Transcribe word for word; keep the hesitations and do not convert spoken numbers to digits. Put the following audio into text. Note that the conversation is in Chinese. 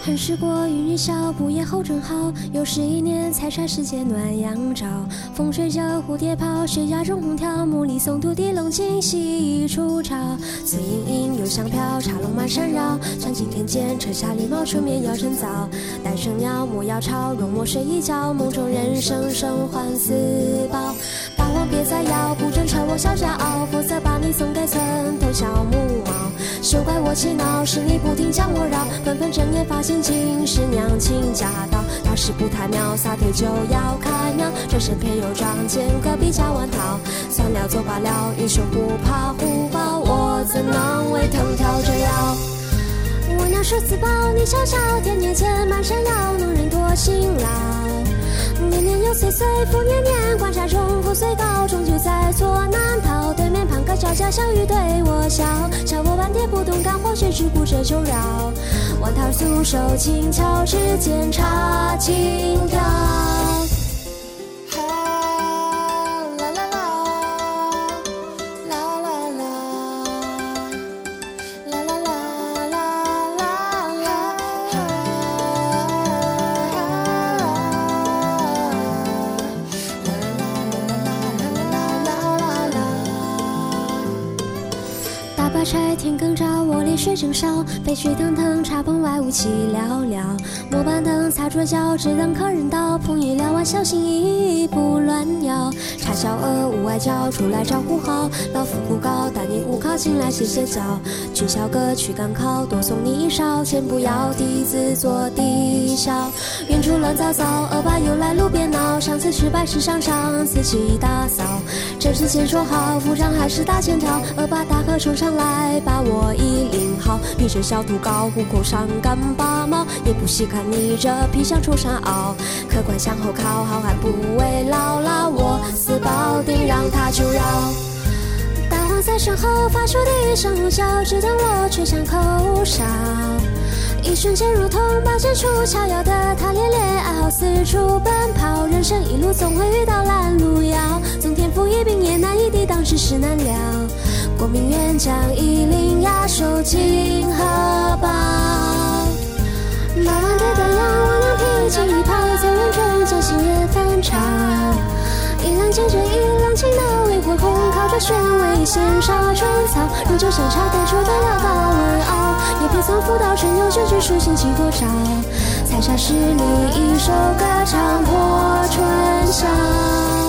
恨时过与你笑，不夜后正好。又是一年，采茶时节暖阳照。风吹着蝴蝶跑，雪架中空调。茉莉松土地龙井洗出潮。翠影影又香飘，茶龙满山绕。穿金天间，车下狸猫，春眠要晨早。单声鸟，莫要吵，容我睡一觉。梦中人生生还似宝。大王别再摇，不准穿我小骄傲，否则把你送给村头小母猫。休怪我气恼，是你不停将我绕。纷纷睁眼发现竟是娘亲驾到，大事不太妙，撒腿就要开苗。转身偏又撞见隔壁家万桃，算了作罢了，英雄不怕虎豹，我怎能为藤条折腰？我娘说自保，你小小天年间满山药，农人多辛劳。年年又岁岁复年年，关闸中风虽高，终究在错难逃。对面旁个赵家小雨对我笑，笑我半天不懂干活，却只顾着求饶。万桃素手轻巧，指尖插金条。把柴天更照，窝里水正烧，沸水腾腾，茶棚外雾气寥寥。木板灯擦桌角，只等客人到。捧一两碗，小心翼翼不乱摇。茶小鹅屋外叫，出来招呼好。老夫苦高，待你午考进来歇歇脚。君小哥去赶考，多送你一勺。钱不要，弟子做弟小。远处乱糟糟，恶霸又来路边闹。上次吃白吃上上，四起打扫。正是先说好，副长还是打欠条。恶霸大河冲上来，把我一领好。你这小土高，虎口上干拔毛，也不细看你这皮箱出山袄。客官向后靠，好汉不为老老，我死保定让他求饶。大王在身后发出的一声呼啸，只等我吹响口哨。一瞬间如同宝剑出鞘，要得他烈烈哀嚎，四处奔跑。人生一路总会遇到拦路妖，纵天赋一柄也难以抵挡，世事难料。国民愿将一领压手金荷包。马万叠的羊，我娘披荆一袍，在园中将星月翻炒。一浪接着一浪，倾倒为火空，靠着玄威献上春草。如酒香茶淡出得了高而傲，也别曾辅导春有绝句书信几多少。采茶十里一首歌唱破春宵。